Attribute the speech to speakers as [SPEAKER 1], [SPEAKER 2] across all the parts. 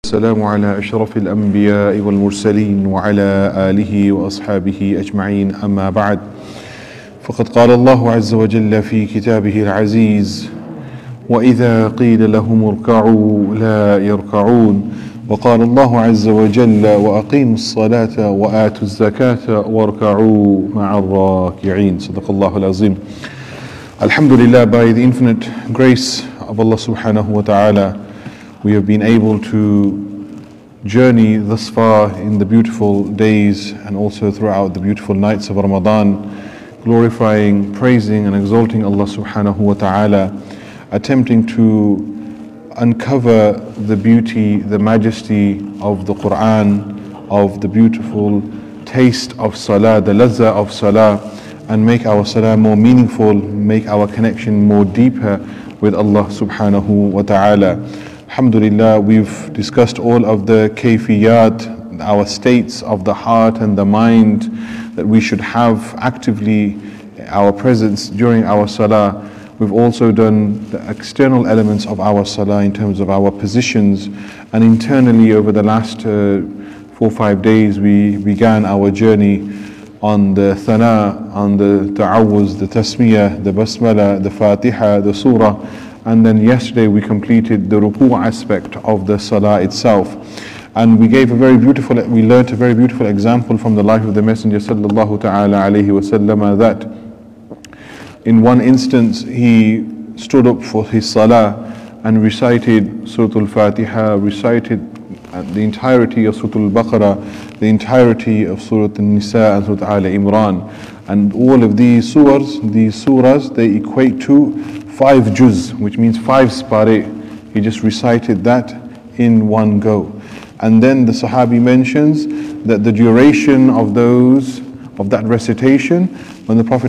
[SPEAKER 1] السلام على أشرف الأنبياء والمرسلين وعلى آله وأصحابه أجمعين أما بعد فقد قال الله عز وجل في كتابه العزيز وإذا قيل لهم اركعوا لا يركعون وقال الله عز وجل وأقيموا الصلاة وآتوا الزكاة واركعوا مع الراكعين صدق الله العظيم. Alhamdulillah, by the infinite grace of Allah subhanahu wa ta'ala, we have been able to journey thus far in the beautiful days and also throughout the beautiful nights of Ramadan, glorifying, praising and exalting Allah subhanahu wa ta'ala, attempting to uncover the beauty, the majesty of the Quran, of the beautiful taste of salah, the lazza of salah, and make our salah more meaningful, make our connection more deeper with Allah subhanahu wa ta'ala. Alhamdulillah, we've discussed all of the kayfiyat, our states of the heart and the mind that we should have actively our presence during our salah. We've also done the external elements of our salah in terms of our positions, and internally over the last 4 or 5 days we began our journey on the thana, on the ta'awuz, the tasmiyah, the basmala, the fatiha, the surah. And then yesterday we completed the ruku' aspect of the salah itself. And we learnt a very beautiful example from the life of the Messenger sallallahu ta'ala alayhi wa sallam, that in one instance he stood up for his salah and recited Surah Al-Fatiha, recited the entirety of Surah Al-Baqarah, the entirety of Surah Al-Nisa and Surah Al-Imran. And all of these surahs, they equate to 5 juz, which means 5 spare. He just recited that in one go. And then the Sahabi mentions that the duration of that recitation, when the Prophet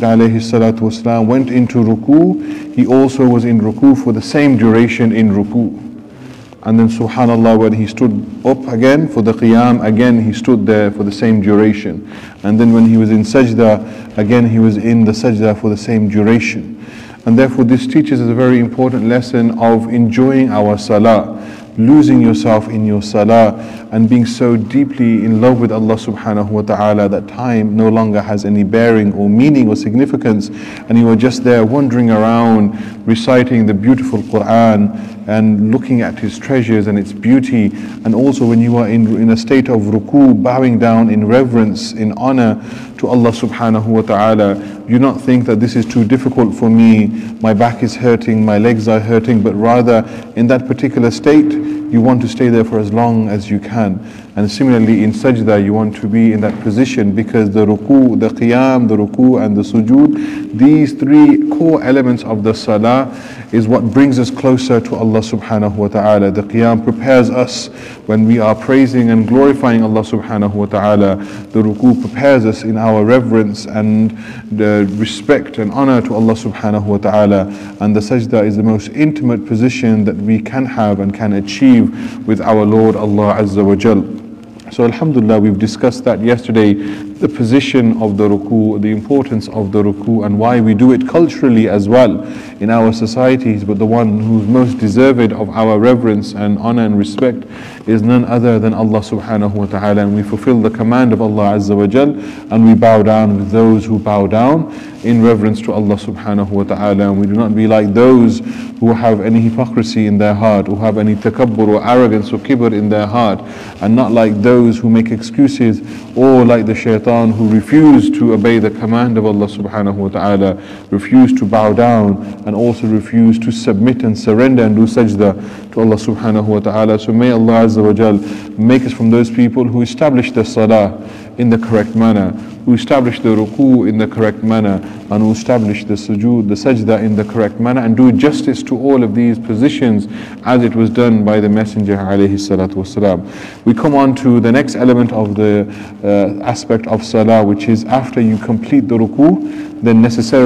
[SPEAKER 1] ﷺ went into ruku, he also was in ruku for the same duration in ruku. And then subhanallah, when he stood up again for the qiyam, again he stood there for the same duration. And then when he was in sajda, again he was in the sajda for the same duration. And therefore this teaches us a very important lesson of enjoying our salah, losing yourself in your salah, and being so deeply in love with Allah subhanahu wa ta'ala that time no longer has any bearing or meaning or significance, and you are just there wandering around reciting the beautiful Quran and looking at His treasures and its beauty. And also when you are in a state of ruku, bowing down in reverence, in honor to Allah subhanahu wa ta'ala, do not think that this is too difficult for me, my back is hurting, my legs are hurting, but rather in that particular state you want to stay there for as long as you can. And similarly in sajda, you want to be in that position, because the ruku, the qiyam, the ruku and the sujood, these 3 core elements of the salah is what brings us closer to Allah subhanahu wa ta'ala. The qiyam prepares us when we are praising and glorifying Allah subhanahu wa ta'ala. The ruku prepares us in our reverence and the respect and honor to Allah subhanahu wa ta'ala. And the sajda is the most intimate position that we can have and can achieve with our Lord Allah Azza wa Jal. So alhamdulillah, we've discussed that yesterday, the position of the ruku, the importance of the ruku, and why we do it culturally as well in our societies. But the one who's most deserved of our reverence and honor and respect is none other than Allah subhanahu wa ta'ala. And we fulfill the command of Allah Azza wa Jal, and we bow down with those who bow down in reverence to Allah subhanahu wa ta'ala. And we do not be like those who have any hypocrisy in their heart, who have any takabbur or arrogance or kibr in their heart, and not like those who make excuses, or like the shaitan who refuse to obey the command of Allah subhanahu wa ta'ala, refuse to bow down, and also refuse to submit and surrender and do sajda to Allah subhanahu wa ta'ala. So may Allah Azza wa Jal make us from those people who establish the salah in the correct manner, who establish the ruku in the correct manner, and who establish the sujood, the sajda in the correct manner, and do justice to all of these positions as it was done by the Messenger alayhi salatu wasalam. We come on to the next element of the aspect of salah, which is after you complete the ruku, then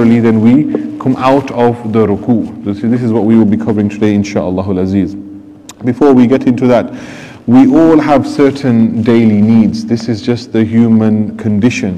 [SPEAKER 1] we come out of the ruku. So this is what we will be covering today, insha'Allah al-Aziz. Before we get into that, we all have certain daily needs. This is just the human condition.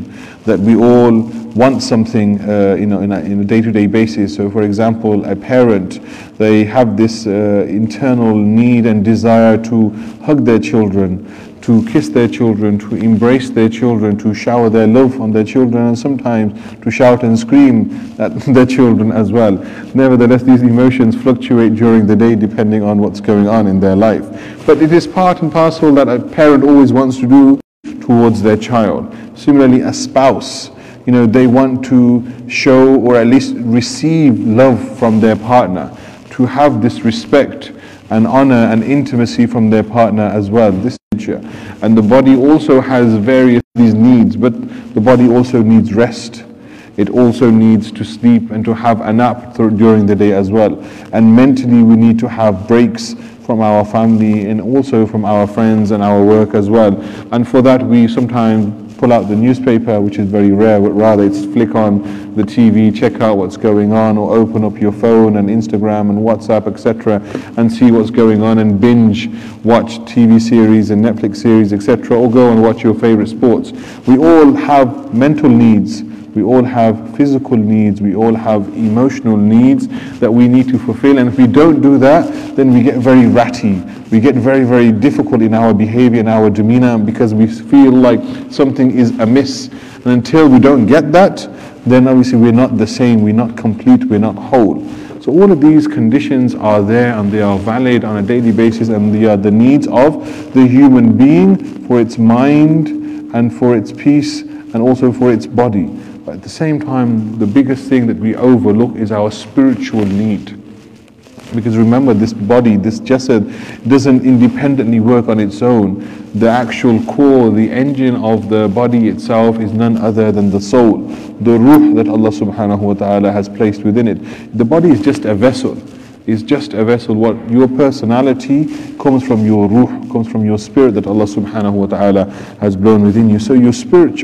[SPEAKER 1] that we all want something in a day-to-day basis. So for example, a parent, they have this internal need and desire to hug their children, to kiss their children, to embrace their children, to shower their love on their children, and sometimes to shout and scream at their children as well. Nevertheless, these emotions fluctuate during the day depending on what's going on in their life. But it is part and parcel that a parent always wants to do towards their child. Similarly, a spouse, they want to show or at least receive love from their partner, to have this respect and honor and intimacy from their partner as well. This nature. And the body also has various these needs, but the body also needs rest. It also needs to sleep and to have a nap during the day as well. And mentally we need to have breaks from our family and also from our friends and our work as well. And for that we sometimes pull out the newspaper, which is very rare, but rather it's flick on the TV, check out what's going on, or open up your phone and Instagram and WhatsApp, etc., and see what's going on, and binge watch TV series and Netflix series, etc., or go and watch your favorite sports. We all have mental needs. We all have physical needs, we all have emotional needs that we need to fulfill, and if we don't do that, then we get very ratty. We get very, very difficult in our behavior and our demeanor because we feel like something is amiss. And until we don't get that, then obviously we're not the same, we're not complete, we're not whole. So all of these conditions are there and they are valid on a daily basis, and they are the needs of the human being for its mind and for its peace and also for its body. But at the same time, the biggest thing that we overlook is our spiritual need. Because remember, this body, this jasad, doesn't independently work on its own. The actual core, the engine of the body itself is none other than the soul, the ruh that Allah subhanahu wa ta'ala has placed within it. The body is just a vessel. Is just a vessel. What your personality comes from your ruh, comes from your spirit that Allah subhanahu wa ta'ala has blown within you. So your spirit,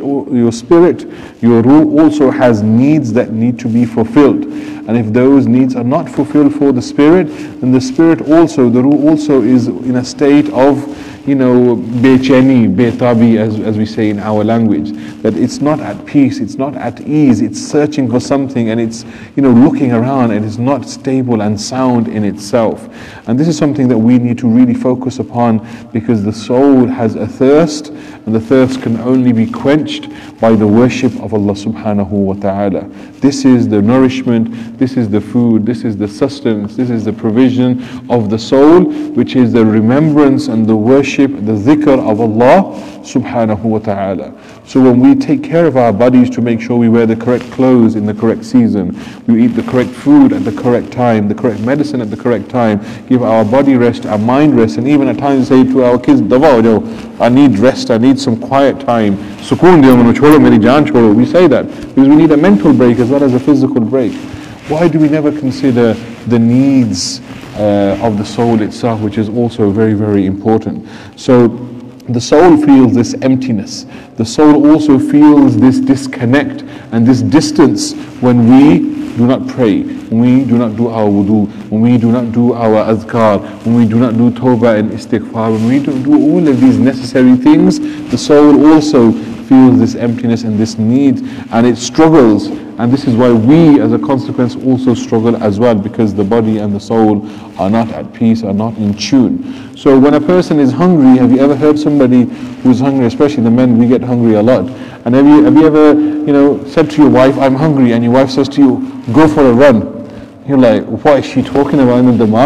[SPEAKER 1] your ruh also has needs that need to be fulfilled. And if those needs are not fulfilled for the spirit, then the spirit also, the ruh also is in a state of, becheni, betabi, as we say in our language, that it's not at peace, it's not at ease, it's searching for something, and it's, looking around, and it's not stable and sound in itself. And this is something that we need to really focus upon, because the soul has a thirst, and the thirst can only be quenched by the worship of Allah subhanahu wa ta'ala. This is the nourishment, this is the food, this is the sustenance, this is the provision of the soul, which is the remembrance and the worship, the dhikr of Allah subhanahu wa ta'ala. So when we take care of our bodies to make sure we wear the correct clothes in the correct season, we eat the correct food at the correct time, the correct medicine at the correct time, give our body rest, our mind rest, and even at times say to our kids, I need rest, I need some quiet time. Sukoon diyo mano chhoro, meri jaan chhoro. We say that because we need a mental break as well as a physical break. Why do we never consider the needs of the soul itself, which is also very, very important? So the soul feels this emptiness. The soul also feels this disconnect and this distance when we do not pray, when we do not do our wudu, when we do not do our azkar, when we do not do tawbah and istighfar, when we don't do all of these necessary things, the soul also feels this emptiness and this need, and it struggles. And this is why we as a consequence also struggle as well, because the body and the soul are not at peace, are not in tune. So when a person is hungry, have you ever heard somebody who's hungry, especially the men, we get hungry a lot. And have you ever, said to your wife, I'm hungry, and your wife says to you, go for a run. You're like, what is she talking about?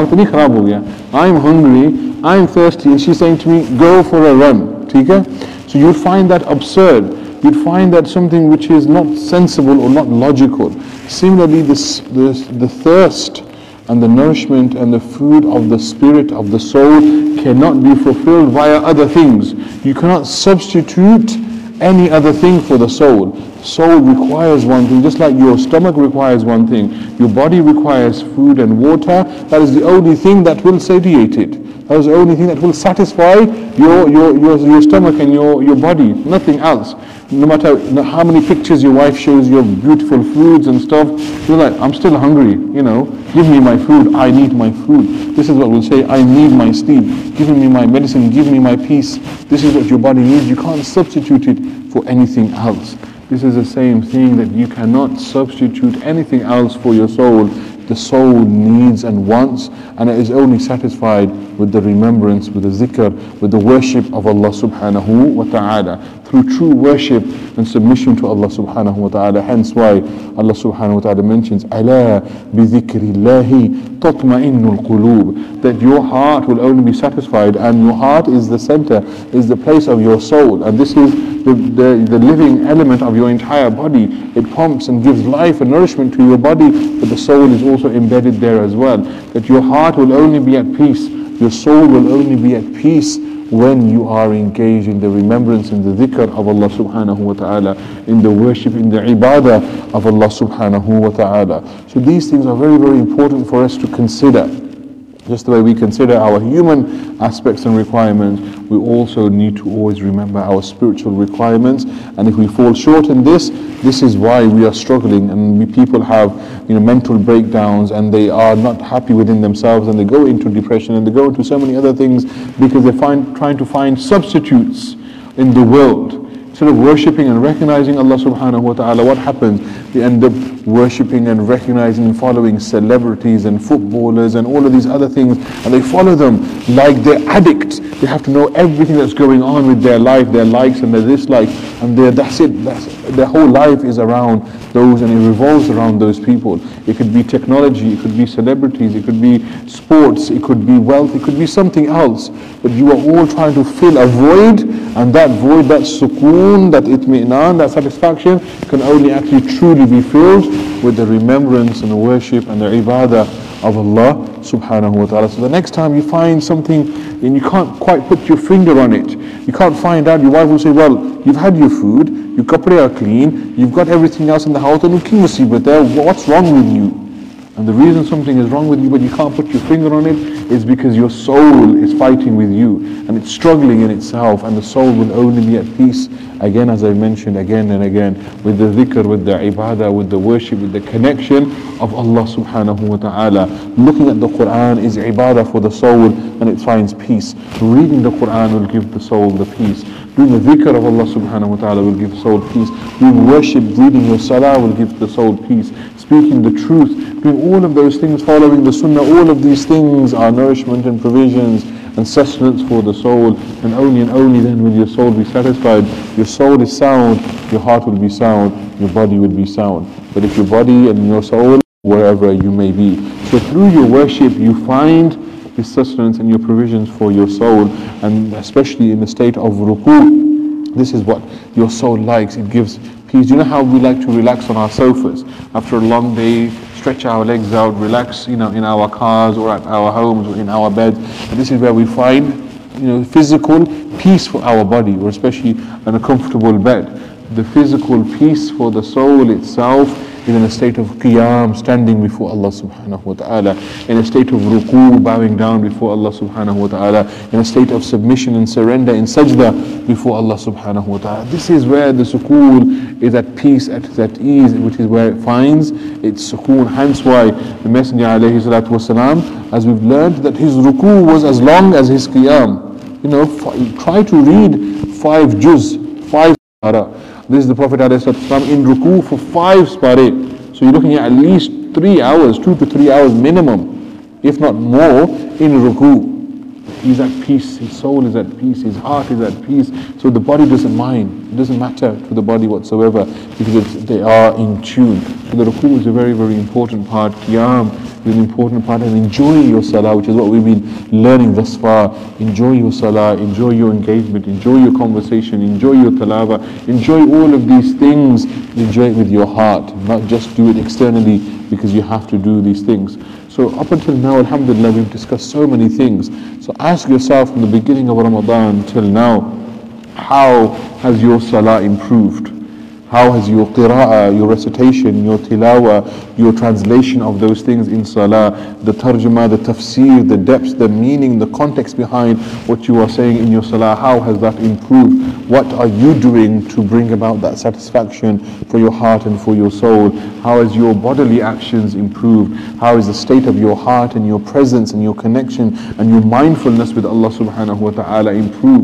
[SPEAKER 1] I'm hungry, I'm thirsty, and she's saying to me, go for a run. So you'd find that absurd. You'd find that something which is not sensible or not logical. Similarly, the thirst and the nourishment and the food of the spirit of the soul cannot be fulfilled via other things. You cannot substitute any other thing for the soul. Soul requires one thing, just like your stomach requires one thing. Your body requires food and water. That is the only thing that will satiate it. That is the only thing that will satisfy your stomach and your body, nothing else. No matter how many pictures your wife shows you of beautiful foods and stuff, you're like, I'm still hungry, give me my food, I need my food. This is what we'll say, I need my sleep, give me my medicine, give me my peace. This is what your body needs, you can't substitute it for anything else. This is the same thing, that you cannot substitute anything else for your soul. The soul needs and wants, and it is only satisfied with the remembrance, with the zikr, with the worship of Allah subhanahu wa ta'ala. Through true worship and submission to Allah subhanahu wa ta'ala. Hence why Allah subhanahu wa ta'ala mentions, Ala bi dhikrillahi tatma'innul qulub, that your heart will only be satisfied, and your heart is the center, is the place of your soul, and this is the living element of your entire body. It pumps and gives life and nourishment to your body, but the soul is also embedded there as well. That your heart will only be at peace, your soul will only be at peace when you are engaged in the remembrance and the dhikr of Allah subhanahu wa ta'ala, in the worship, in the ibadah of Allah subhanahu wa ta'ala. So these things are very, very important for us to consider. Just the way we consider our human aspects and requirements, we also need to always remember our spiritual requirements. And if we fall short in this is why we are struggling, and people have mental breakdowns, and they are not happy within themselves, and they go into depression, and they go into so many other things, because they're trying to find substitutes in the world. Instead of worshipping and recognizing Allah subhanahu wa ta'ala, what happens? They end up worshipping and recognizing and following celebrities and footballers and all of these other things, and they follow them like they're addicts. They have to know everything that's going on with their life, their likes and their dislikes, and that's it. Their whole life is around those, and it revolves around those people. It could be technology, it could be celebrities, it could be sports, it could be wealth, it could be something else. But you are all trying to fill a void, and that void, that sukoon, that itmi'nan, that satisfaction can only actually truly be filled with the remembrance and the worship and the ibadah of Allah subhanahu wa ta'ala. So the next time you find something and you can't quite put your finger on it, you can't find out, your wife will say, well, you've had your food, your kapre are clean, you've got everything else in the house, and what's wrong with you? And the reason something is wrong with you but you can't put your finger on it is because your soul is fighting with you, and it's struggling in itself, and the soul will only be at peace, again as I mentioned again and again, with the dhikr, with the ibadah, with the worship, with the connection of Allah subhanahu wa ta'ala. Looking at the Quran is ibadah for the soul, and it finds peace. Reading the Quran will give the soul the peace. Doing the dhikr of Allah subhanahu wa ta'ala will give the soul peace. Doing worship, reading your salah will give the soul peace. Speaking the truth, doing all of those things, following the sunnah, all of these things are nourishment and provisions and sustenance for the soul, and only then will your soul be satisfied. Your soul is sound, your heart will be sound, your body will be sound. But if your body and your soul, wherever you may be. So through your worship you find your sustenance and your provisions for your soul, and especially in the state of ruku', this is what your soul likes. It gives peace. You know how we like to relax on our sofas after a long day, stretch our legs out, relax, in our cars or at our homes or in our beds. And this is where we find, physical peace for our body, or especially in a comfortable bed. The physical peace for the soul itself is in a state of qiyam, standing before Allah subhanahu wa ta'ala, in a state of ruku', bowing down before Allah subhanahu wa ta'ala, in a state of submission and surrender in sajda before Allah subhanahu wa ta'ala. This is where the sukoon is at peace, at ease, which is where it finds its sukoon. Hence why the Messenger alayhi salatu wasalam, as we've learned, that his ruku' was as long as his qiyam. Try to read 5 juz, 5 surah. This is the Prophet ﷺ in ruku for 5 spare. So you're looking at least 3 hours, 2 to 3 hours minimum, if not more, in ruku. He's at peace, his soul is at peace, his heart is at peace. So the body doesn't mind, it doesn't matter to the body whatsoever, because they are in tune. So the ruku is a very, very important part. Qiyam is an important part, and enjoying your salah, which is what we've been learning thus far. Enjoy your salah, enjoy your engagement, enjoy your conversation, enjoy your tilawah, enjoy all of these things. Enjoy it with your heart, not just do it externally because you have to do these things. So up until now, alhamdulillah, we've discussed so many things. So ask yourself from the beginning of Ramadan till now, how has your salah improved? How has your qira'ah, your recitation, your tilawah, your translation of those things in salah, the tarjumah, the tafsir, the depths, the meaning, the context behind what you are saying in your salah, how has that improved? What are you doing to bring about that satisfaction for your heart and for your soul? How has your bodily actions improved? How is the state of your heart and your presence and your connection and your mindfulness with Allah subhanahu wa ta'ala improved?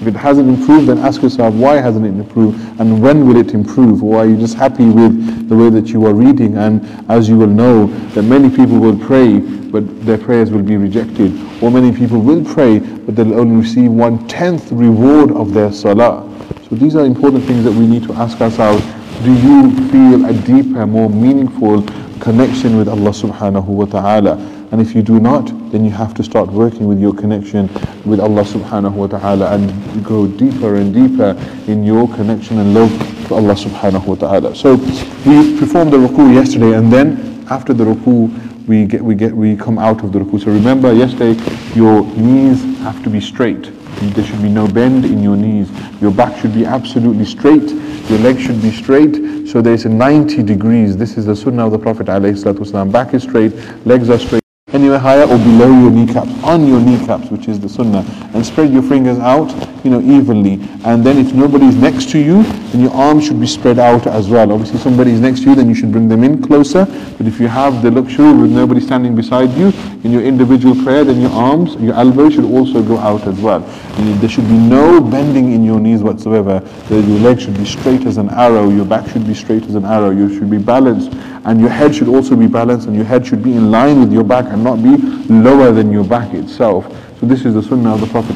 [SPEAKER 1] If it hasn't improved, then ask yourself, why hasn't it improved? And when will it improve? Or are you just happy with the way that you are reading? And as you will know, that many people will pray, but their prayers will be rejected. Or many people will pray, but they'll only receive 1/10 reward of their salah. So these are important things that we need to ask ourselves. Do you feel a deeper, more meaningful connection with Allah subhanahu wa ta'ala? And if you do not, then you have to start working with your connection with Allah subhanahu wa ta'ala and go deeper and deeper in your connection and love for Allah subhanahu wa ta'ala. So we performed the ruku yesterday, and then after the ruku we come out of the ruku. So remember yesterday, your knees have to be straight. There should be no bend in your knees. Your back should be absolutely straight. Your legs should be straight. So there's a 90 degrees. This is the sunnah of the Prophet ﷺ. Back is straight, legs are straight. Anywhere higher or below your kneecaps, on your kneecaps, which is the sunnah, and spread your fingers out, evenly. And then if nobody's next to you, then your arms should be spread out as well. Obviously, if somebody is next to you, then you should bring them in closer. But if you have the luxury with nobody standing beside you in your individual prayer, then your arms, your elbows should also go out as well. And there should be no bending in your knees whatsoever. Your legs should be straight as an arrow. Your back should be straight as an arrow. You should be balanced. And your head should also be balanced, and your head should be in line with your back and not be lower than your back itself. So this is the sunnah of the Prophet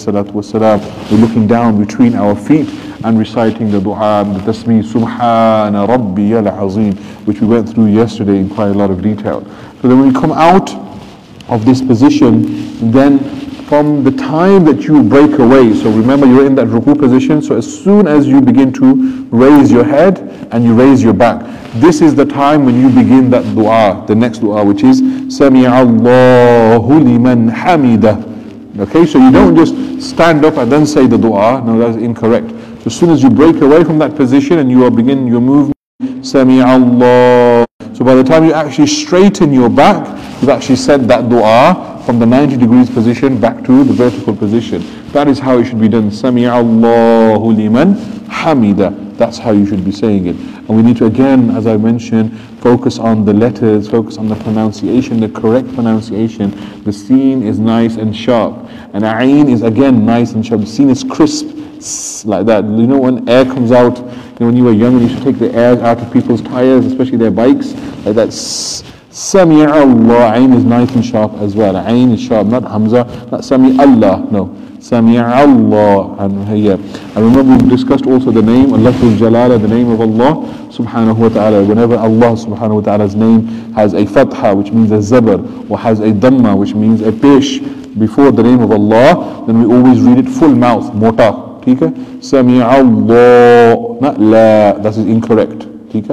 [SPEAKER 1] ﷺ. We're looking down between our feet and reciting the dua, the tasbih, Subhana Rabbiyal Azim, which we went through yesterday in quite a lot of detail. So then when we come out of this position, then from the time that you break away, so remember you're in that ruku position, so as soon as you begin to raise your head and you raise your back, this is the time when you begin that dua, the next dua, which is Sami Allahu liman hamida. Okay, so you don't just stand up and then say the dua. No, that's incorrect. So as soon as you break away from that position and you are beginning your movement, Sami Allah. So by the time you actually straighten your back, you've actually said that dua from the 90 degrees position back to the vertical position. That is how it should be done. Sami Allahu liman hamida. That's how you should be saying it. And we need to, again, as I mentioned, focus on the letters, focus on the pronunciation, the correct pronunciation. The siin is nice and sharp. And ayn is, again, nice and sharp. The siin is crisp, like that. You know when air comes out, when you were young, you used to take the air out of people's tires, especially their bikes, like that. Sami Allah, ayn is nice and sharp as well. Ayn is sharp, not Hamza, not Sami Allah, no. Sami Allah. And remember we discussed also the name, Allahul Jalala, the name of Allah subhanahu wa ta'ala. Whenever Allah subhanahu wa ta'ala's name has a fatha, which means a zabr, or has a dhamma, which means a pesh, before the name of Allah, then we always read it full mouth, mota. Sami Allah, not la, that is incorrect.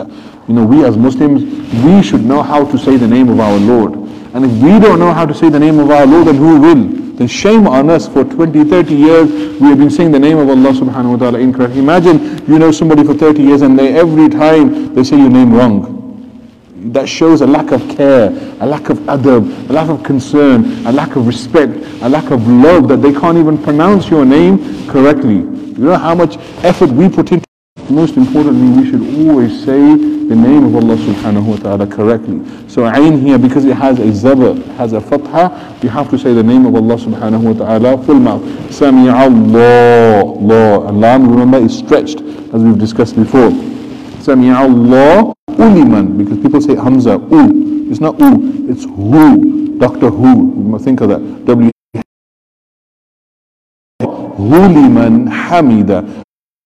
[SPEAKER 1] We as Muslims, we should know how to say the name of our Lord. And if we don't know how to say the name of our Lord, then who will? Then shame on us. For 20, 30 years, we have been saying the name of Allah subhanahu wa ta'ala incorrect. Imagine you know somebody for 30 years and every time they say your name wrong. That shows a lack of care, a lack of adab, a lack of concern, a lack of respect, a lack of love, that they can't even pronounce your name correctly. You know how much effort we put into. Most importantly, we should always say the name of Allah subhanahu wa ta'ala correctly. So ayn here, because it has a zabr, has a fatha, you have to say the name of Allah subhanahu wa ta'ala full mouth. Sami Allah, Allah. And lam, remember, is stretched, as we've discussed before. Sami Allah uliman, because people say Hamza, u. It's not u, it's who. Doctor Who. You must think of that. W. Huliman hamida.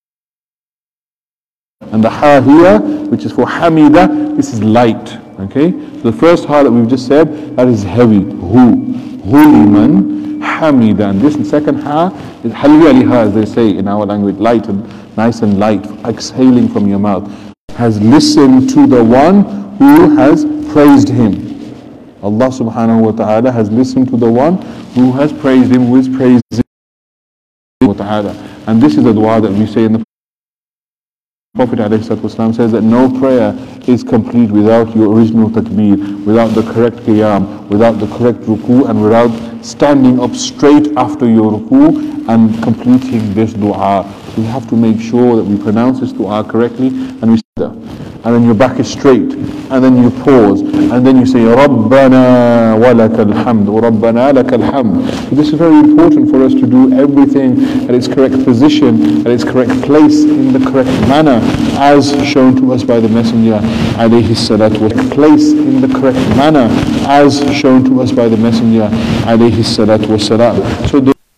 [SPEAKER 1] And the ha here, which is for hamida, this is light. Okay? So the first ha that we've just said, that is heavy. Hu. Huliman hamida. And this second ha is halwi aliha, as they say in our language, light and nice and light, exhaling from your mouth. Has listened to the one who has praised him. Allah subhanahu wa ta'ala has listened to the one who has praised him, who is praised him. And this is the dua that we say in the Prophet ﷺ says that no prayer is complete without your original takbir, without the correct qiyam, without the correct ruku, and without standing up straight after your ruku and completing this dua. We have to make sure that we pronounce this dua correctly and we and then your back is straight, and then you pause, and then you say Rabbana wa lakal hamd, or Rabbana lakal hamd. So this is very important for us to do everything at its correct position, at its correct place, in the correct manner, as shown to us by the Messenger alayhi salatu wa place in the correct manner, as shown to us by the Messenger alayhi salatu wa salam. So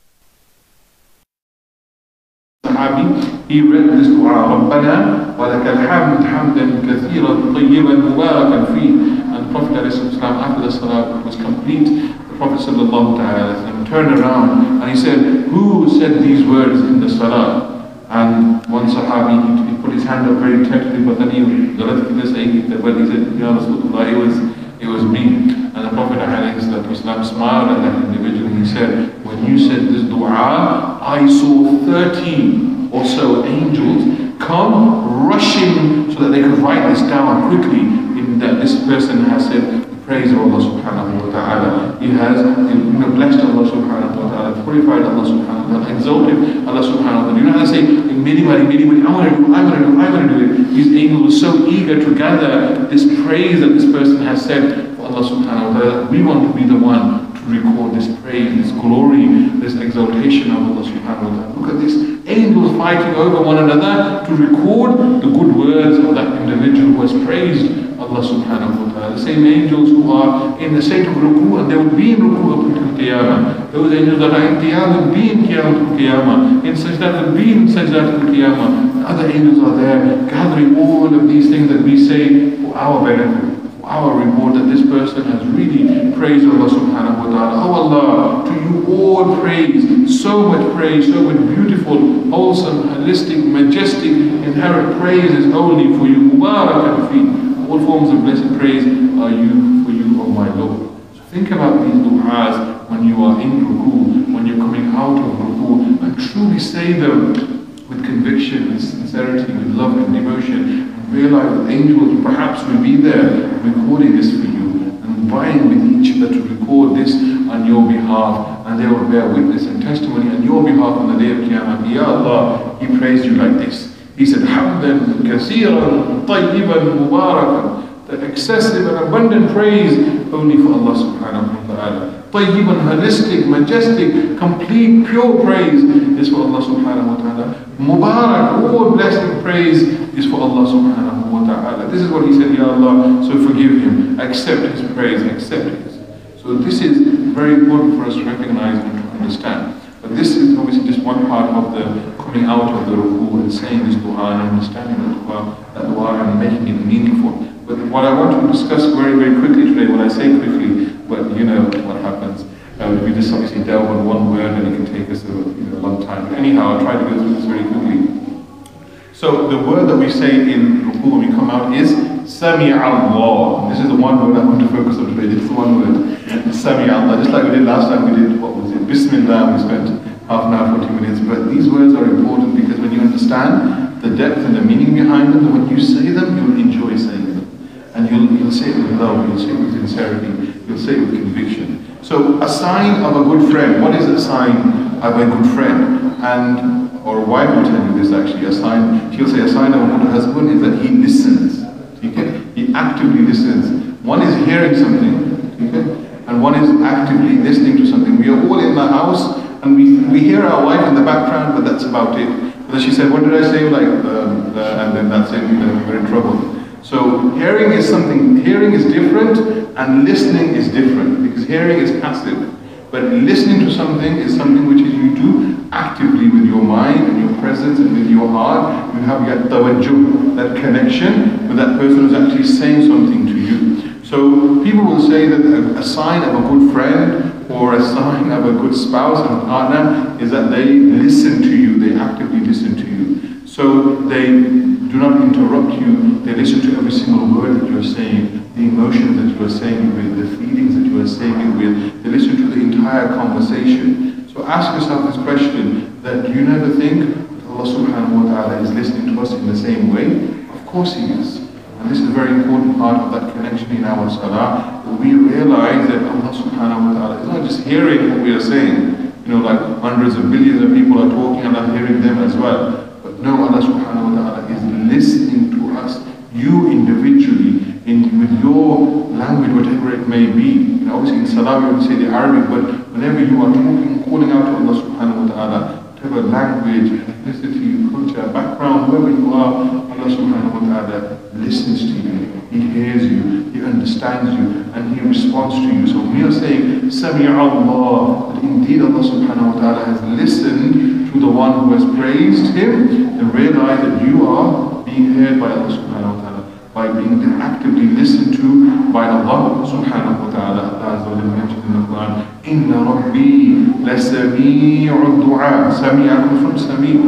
[SPEAKER 1] he read this dua, Rabbana wa lakal hamd hamdan kathiran tayyiban mubarakan fi. And the Prophet ﷺ, after the salah was complete, the Prophet ﷺ turned around and he said, who said these words in the salah? And one Sahabi, he put his hand up very tentatively, but then he said, Ya Rasulullah, it was me. And the Prophet ﷺ smiled at that individual and he said, when you said this dua, I saw 13 or so angels come rushing so that they could write this down quickly, in that this person has said the praise of Allah subhanahu wa ta'ala. He has blessed Allah subhanahu wa ta'ala, purified Allah subhanahu wa ta'ala, exalted Allah subhanahu wa ta'ala. You know how to say, many, I want to do it. These angels were so eager to gather this praise that this person has said for Allah subhanahu wa ta'ala. We want to be the one to record this praise, this glory, this exaltation of Allah subhanahu wa ta'ala. Look at this. Angels fighting over one another to record the good words of that individual who has praised Allah subhanahu wa ta'ala. The same angels who are in the state of ruku, and they will be in ruku up until Qiyamah. Those angels that are in Qiyam will be in Qiyamah. In Sajdat will be in Sajdat Qiyamah. Other angels are there gathering all of these things that we say for our benefit, our reward, that this person has really praised Allah subhanahu wa ta'ala. Oh Allah, to you all praise, so much beautiful, wholesome, holistic, majestic, inherent praise is only for you. Mubarakan fi. All forms of blessed praise are for you, oh my Lord. So think about these du'as when you are in ruku, when you're coming out of ruku, and truly say them with conviction, with sincerity, with love and devotion. Realize that angels perhaps will be there recording this for you and vying with each other to record this on your behalf, and they will bear witness and testimony on your behalf on the day of Qiyamah. Ya Allah, He praised you like this. He said, Hamdan kathiran tayyiban mubarakan. The excessive and abundant praise only for Allah subhanahu wa ta'ala. Tayyiban, holistic, majestic, complete, pure praise is for Allah subhanahu wa ta'ala. Mubarak, all blessing praise is for Allah subhanahu wa ta'ala. This is what he said, Ya Allah, so forgive him, accept his praise, accept his. So this is very important for us to recognize and to understand. But this is obviously just one part of the coming out of the ruku and saying this dua and understanding that dua and making it meaningful. But what I want to discuss very, very quickly today, when I say quickly, but you know what happens. We just obviously delve on one word and it can take us a long time. But anyhow, I'll try to go through this very quickly. So the word that we say in ruku when we come out is Sami Allah. This is the one word I want to focus on today. This is the one word. Sami Allah. Just like we did last time, we did, what was it? Bismillah, we spent half an hour, 40 minutes. But these words are important because when you understand the depth and the meaning behind them, when you say them, you'll enjoy saying them. And you'll say it with love, you'll say it with sincerity, you'll say it with conviction. So a sign of a good friend, what is a sign of a good friend? And, or a wife will tell you this actually, she'll say a sign of a good husband is that he listens. Okay? He actively listens. One is hearing something, okay? And one is actively listening to something. We are all in the house and we hear our wife in the background, but that's about it. But then she said, what did I say? And then that's it, we're in trouble. So hearing is different and listening is different, because hearing is passive. But listening to something is something which you do actively with your mind and your presence and with your heart. You have that tawajjuh, that connection with that person who's actually saying something to you. So people will say that a sign of a good friend or a sign of a good spouse and partner is that they listen to you, they actively listen to you. So they do not interrupt you, they listen to every single word that you are saying, the emotions that you are saying it with, the feelings that you are saying it with, they listen to the entire conversation. So ask yourself this question, that do you never think that Allah subhanahu wa ta'ala is listening to us in the same way? Of course He is. And this is a very important part of that connection in our salah, that we realize that Allah subhanahu wa ta'ala is not just hearing what we are saying, like hundreds of billions of people are talking and are hearing them as well. But no, Allah subhanahu wa ta'ala is listening to us. You in say the Arabic, but whenever you are talking, calling out to Allah subhanahu wa ta'ala, whatever language, ethnicity, culture, background, wherever you are, Allah subhanahu wa ta'ala listens to you, He hears you, He understands you, and He responds to you. So when we are saying, Sami Allah, that indeed Allah subhanahu wa ta'ala has listened to the one who has praised Him, then realize that you are being heard by Allah subhanahu wa ta'ala, by being actively listened to by Allah subhanahu wa ta'ala. Allah Azza wa Jalla mentioned in the Quran, Inna Rabbi lasami'u du'a. Sami'a comes from Sami'.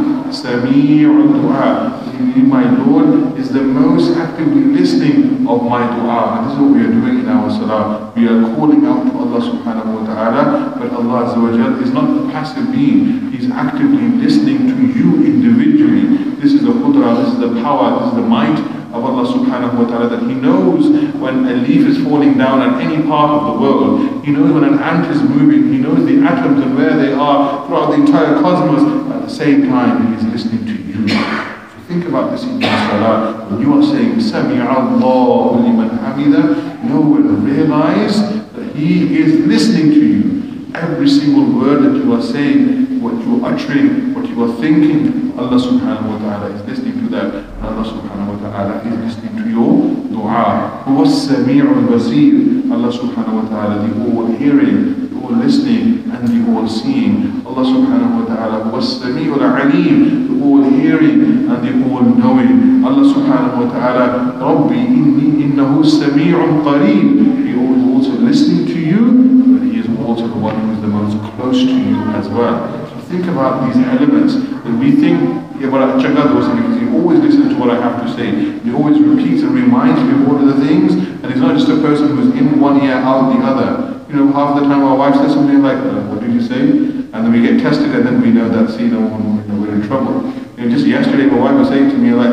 [SPEAKER 1] Sami'u du'a. My Lord is the most actively listening of my dua. And this is what we are doing in our salah. We are calling out to Allah subhanahu wa ta'ala, but Allah Azza wa Jalla is not a passive being. He's actively listening to you individually. This is the qudra, this is the power, this is the might of Allah subhanahu wa ta'ala, that He knows when a leaf is falling down at any part of the world. He knows when an ant is moving. He knows the atoms and where they are throughout the entire cosmos. At the same time, He is listening to you. So think about this in your salah. When you are saying, Sami'a Allahu liman hamida, know and realize that He is listening to you. Every single word that you are saying, what you are uttering, what you are thinking, Allah subhanahu wa ta'ala is listening to that. And Allah subhanahu wa ta'ala is listening to your dua. Huwa as-sami'ul basir. Allah subhanahu wa ta'ala, the all hearing, the all listening, and the all seeing. Allah subhanahu wa ta'ala, huwa as-sami'ul alim, the all hearing and the all knowing. Allah subhanahu wa ta'ala, Rabbi inni innahu sami'un qareeb. He is also listening to you, but He is also the one who is the most close to you as well. Think about these elements that we think, yeah, but Chagad was because he always listens to what I have to say. He always repeats and reminds me of all of the things, and he's not just a person who's in one ear, out the other. You know, half the time our wife says something like, what did you say? And then we get tested, and then we know that, see, no, we're in trouble. You know, just yesterday my wife was saying to me like,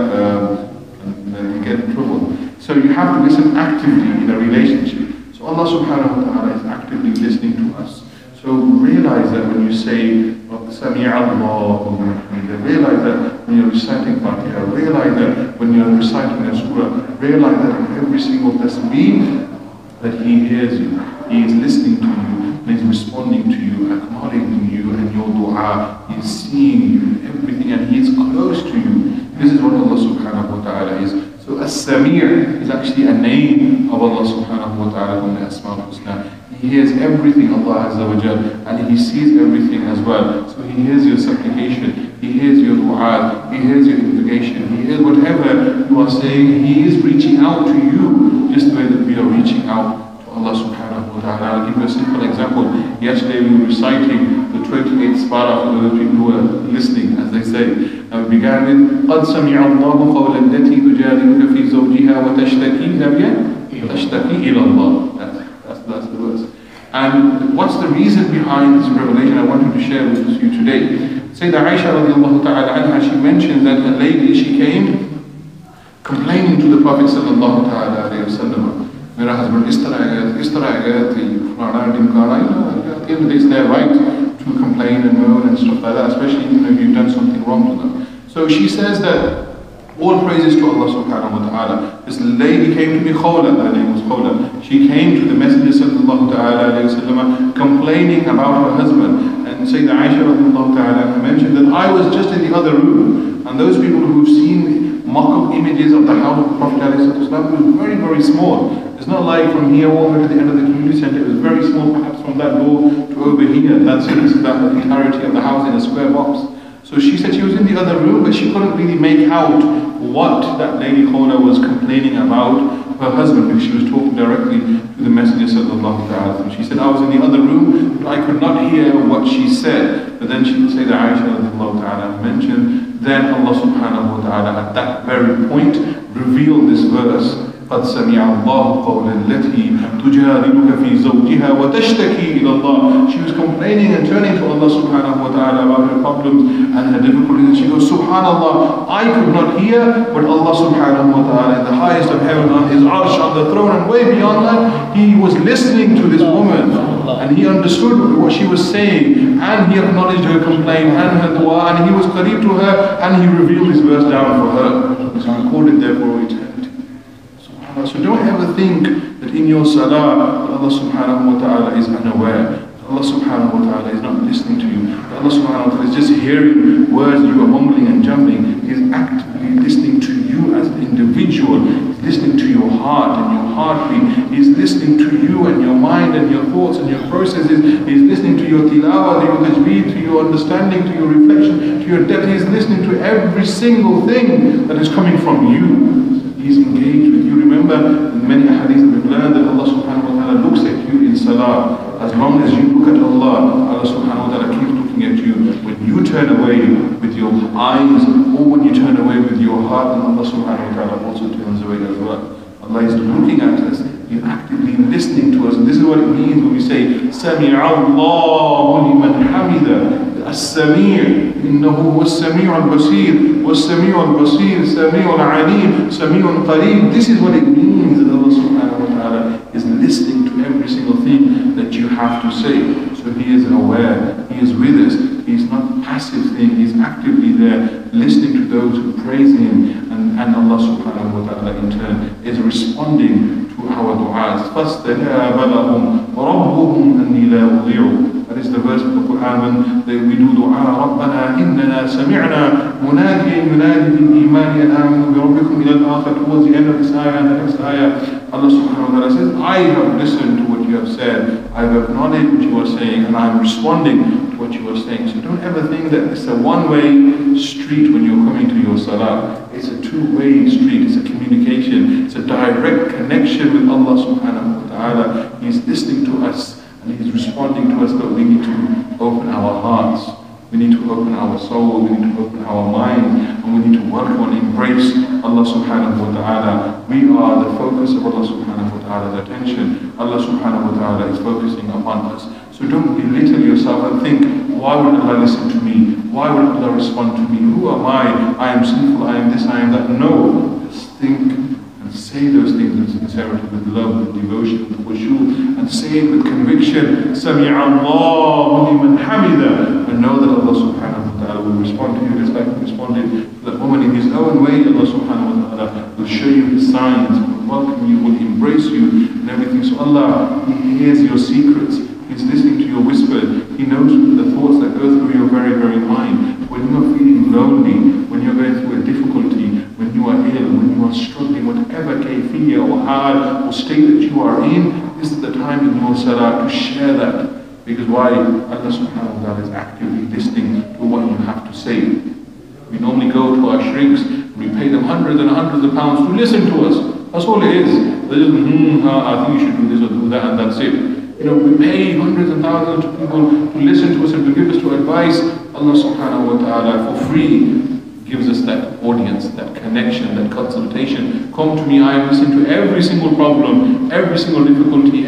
[SPEAKER 1] and then we get in trouble. So you have to listen actively in a relationship. So Allah subhanahu wa ta'ala is actively listening to us. So realize that when you say, Sami'a Allahu liman hamida, realize that when you're reciting Fatiha, realize that when you're reciting a surah, realize that in every single tasbih, that He hears you, He is listening to you, and He's responding to you, acknowledging you and your dua. He is seeing you in everything, and He is close to you. This is what Allah subhanahu wa ta'ala is. So As-Sami' is actually a name of Allah subhanahu wa ta'ala from the Asma al-Husna. He hears everything, Allah Azza wa Jal, and He sees everything as well. So He hears your supplication, He hears your dua, He hears your invocation, He hears whatever you are saying. He is reaching out to you, just the way that we are reaching out to Allah subhanahu wa ta'ala. I'll give you a simple example. Yesterday we were reciting the 28th para for those people who are listening, as they say. And we began with قَدْ سَمِعَ اللَّهُ قَوْلَ الَّتِي تُجَادِلُكَ فِي زَوْجِهَا وَتَشْتَكِي إِلَى اللَّهِ. That's the verse. And what's the reason behind this revelation I wanted to share with you today? Sayyidah Aisha radiallahu ta'ala anha, she mentioned that a lady, she came complaining to the Prophet sallallahu ta'ala alayhi wa sallam. Mera husband is tarah gaya, fulana dimkana. At the end of the day, it's their right to complain and moan and stuff like that, especially if you've done something wrong to them. So she says that all praises to Allah subhanahu wa ta'ala. This lady came to me, Khawla, her name was Khawla. She came to the Messenger sallallahu ta'ala alayhi wa sallam complaining about her husband. And Sayyidah Aisha radiallahu ta'ala mentioned that I was just in the other room. And those people who've seen mock-up images of the house of the Prophet alayhi sallam, it was very, very small. It's not like from here over to the end of the community center. It was very small, perhaps from that door to over here. That's the entirety of the house in a square box. So she said she was in the other room, but she couldn't really make out what that lady Khawla was complaining about her husband, because she was talking directly to the Messenger sallallahu alaihi wasallam. She said, I was in the other room, but I could not hear what she said. But then she would say that Aisha radiallahu ta'ala mentioned, then Allah subhanahu wa ta'ala at that very point revealed this verse. قد سمع الله قول التي تجادلك في زوجها وتشتكي إلى الله. She was complaining and turning to Allah subhanahu wa ta'ala about her problems and her difficulties, and she goes, Subhanallah, I could not hear, but Allah subhanahu wa ta'ala in the highest of heaven on His arsh, on the throne, and way beyond that, He was listening to this woman, and He understood what she was saying, and He acknowledged her complaint and her dua, and He was qareeb to her, and He revealed this verse down for her. It's recorded there for eternity. So don't ever think
[SPEAKER 2] that in your salah, Allah subhanahu wa ta'ala is unaware. Allah subhanahu wa ta'ala is not listening to you. Allah subhanahu wa ta'ala is just hearing words you are mumbling and jumbling. He is actively listening to you as an individual. He's listening to your heart and your heartbeat. He's listening to you and your mind and your thoughts and your processes. He's listening to your tilawah, to your tajweed, to your understanding, to your reflection, to your depth. He's listening to every single thing that is coming from you. He's engaged with you. Remember, in many hadiths we've learned that Allah subhanahu wa ta'ala looks at you in salah. As long as you look at Allah, Allah subhanahu wa ta'ala keeps looking at you. When you turn away with your eyes, or when you turn away with your heart, then Allah subhanahu wa ta'ala also turns away as well. Allah is looking at us. He's actively listening to us. And this is what it means when we say, سَمِعَ اللَّهُ لِمَنْ حَمِدَ. السميع إنه هو السميع البصير والسميع البصير سميع العليم سميع قريب. This is what it means that Allah subhanahu wa ta'ala is listening to every single thing that you have to say. So He is aware, He is with us. He is not a passive thing, He is actively there listening to those who praise Him, and Allah subhanahu wa ta'ala in turn is responding to our du'as. فَاسْتَجَابَ لَهُمْ رَبُّهُمْ أَنِّي لَا أُضِيعُ. That is the verse of the Quran when we do dua, رَبَّنَا إِنَّنَا سَمِعْنَا مُنَادِيًا يُنَادِي بِالْإِيمَانِ أَنْ آمِنُوا بِرَبِّكُمْ إِلَى الْآخِرَةِ. Towards the end of this ayah and the next ayah, Allah subhanahu wa ta'ala says, I have listened to what you have said, I have acknowledged what you are saying, and I am responding to what you are saying. So don't ever think that it's a one-way street when you're coming to your salah. It's a two-way street, it's a communication, it's a direct connection with Allah subhanahu wa ta'ala. He's listening to us and He's responding to us, but we need to open our hearts. We need to open our soul, we need to open our mind, and we need to work on embrace Allah subhanahu wa ta'ala. We are the focus of Allah subhanahu wa ta'ala's attention. Allah subhanahu wa ta'ala is focusing upon us. So don't belittle yourself and think, why would Allah listen to me? Why would Allah respond to me? Who am I am sinful, I am this, I am that. No, just think and say those things with sincerity, with love, with devotion, with khushu, and say it with conviction. سَمِعَ اللَّهُ لِمَنْ حَمِدَ. And know that Allah subhanahu wa ta'ala will respond to you just like He responded to that woman in His own way. Allah subhanahu wa ta'ala will show you His signs, will welcome you, will embrace you and everything. So Allah, He hears your secrets. He's listening to your whisper. He knows the thoughts that go through your very, very mind. When you are feeling lonely, when you're going through a difficulty, when you are ill, when you are struggling, whatever kayfiyya or hal or state that you are in, this is the time in your salah to share that. Because why? Allah subhanahu wa ta'ala is actively listening to what you have to say. We normally go to our shrieks, we pay them hundreds and hundreds of pounds to listen to us. That's all it is. They just, I think you should do this or do that, and that's it. You know, we pay hundreds and thousands of people to listen to us and to give us to advice. Allah subhanahu wa ta'ala for free gives us that audience, that connection, that consultation. Come to me, I am listening to every single problem, every single difficulty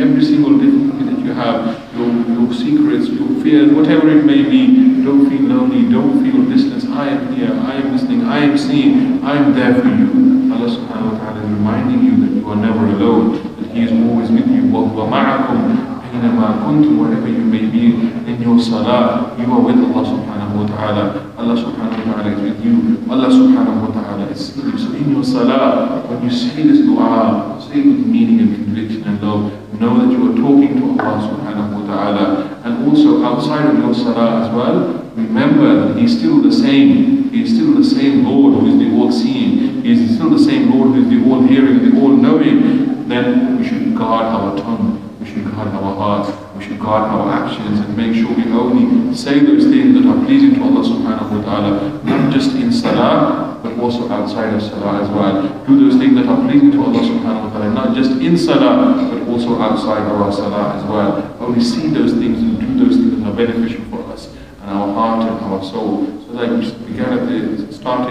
[SPEAKER 2] that you have, your secrets, your fears, whatever it may be. Don't feel lonely, don't feel distance. I am here, I am listening, I am seeing, I am there for you. Allah subhanahu wa ta'ala is reminding you that you are never alone, that He is always with you. وَمَعَكُمْ أينما كنتم, wherever you may be in your salah, you are with Allah subhanahu wa ta'ala. Allah subhanahu wa ta'ala is with you. Allah subhanahu wa ta'ala is with you. So in your salah, when you say this dua, say it with meaning and conviction and love. Know that you are talking to Allah subhanahu wa ta'ala. And also outside of your salah as well, remember that He is still the same. He is still the same Lord who is the all-seeing. He is still the same Lord who is the all-hearing, the all-knowing. Then we should guard our tongue. We should guard our hearts, we should guard our actions, and make sure we only say those things that are pleasing to Allah subhanahu wa ta'ala, not just in salah, but also outside of salah as well. Do those things that are pleasing to Allah subhanahu wa ta'ala, not just in salah, but also outside of our salah as well. Only see those things and do those things that are beneficial for us, and our heart and our soul. So like we began in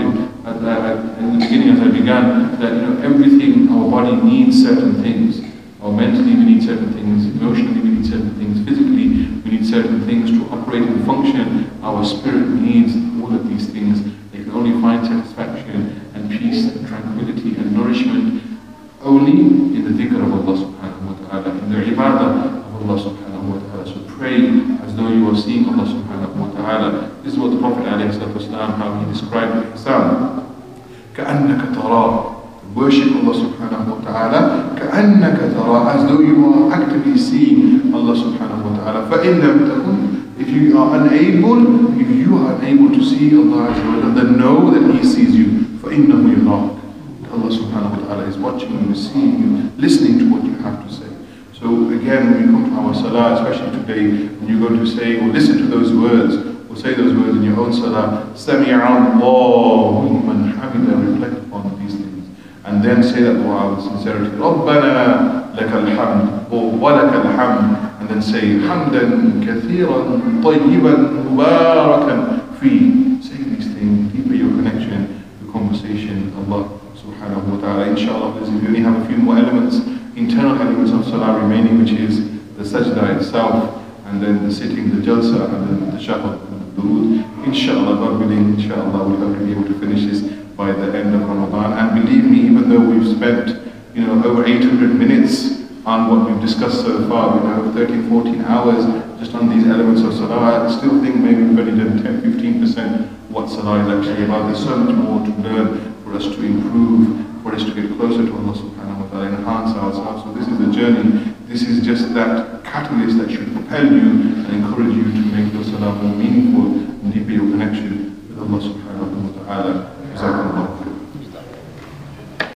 [SPEAKER 2] the beginning as I began, that everything, our body needs certain things. Mentally we need certain things, emotionally we need certain things, physically we need certain things to operate and function. Our spirit needs all of these things. They can only find satisfaction and peace and tranquility and nourishment only in the dhikr of Allah subhanahu wa ta'ala, in the ibadah of Allah subhanahu wa ta'ala. So pray as though you are seeing Allah subhanahu wa ta'ala. This is what the Prophet ﷺ, how he described Ihsan. كَأَنَّكَ تَرَاهُ. worship Allah subhanahu wa ta'ala كأنك ترى, as though you are actively seeing Allah subhanahu wa ta'ala. فإن لم تكن, if you are unable to see Allah Azza wa Jalla, then know that He sees you. فإنه يراك. Allah subhanahu wa ta'ala is watching you, seeing you, listening to what you have to say. So again, when we come to our salah, especially today, when you're going to say or listen to those words, or say those words in your own salah, سَمِعَ اللَّهُ لِمَنْ حَمِدَ, reflect upon these things. And then say that dua with sincerity. رَبَّنَا لَكَ الْحَمْدُ, or وَلَكَ الْحَمْدُ. And then say, حَمْدًا كَثِيرًا طَيِّبًا مُبَارَكًا فِيهِ. Say these things, deepen your connection, your conversation with Allah subhanahu wa ta'ala. Inshallah, if you only have a few more elements, internal elements of salah remaining, which is the sajda itself, and then the sitting, the jalsa, and then the shahad, and the durood. Inshallah, God willing, inshallah, we'll hope to be able to finish this by the end of Ramadan. And believe me, even though we've spent, over 800 minutes on what we've discussed so far, 13, 14 hours just on these elements of salah, I still think maybe we've only done 10, 15% what salah is actually about. There's so much more to learn, for us to improve, for us to get closer to Allah subhanahu wa ta'ala, enhance ourselves. So this is the journey. This is just that catalyst that should propel you and encourage you to make your salah more meaningful and deepen your connection with Allah subhanahu wa ta'ala.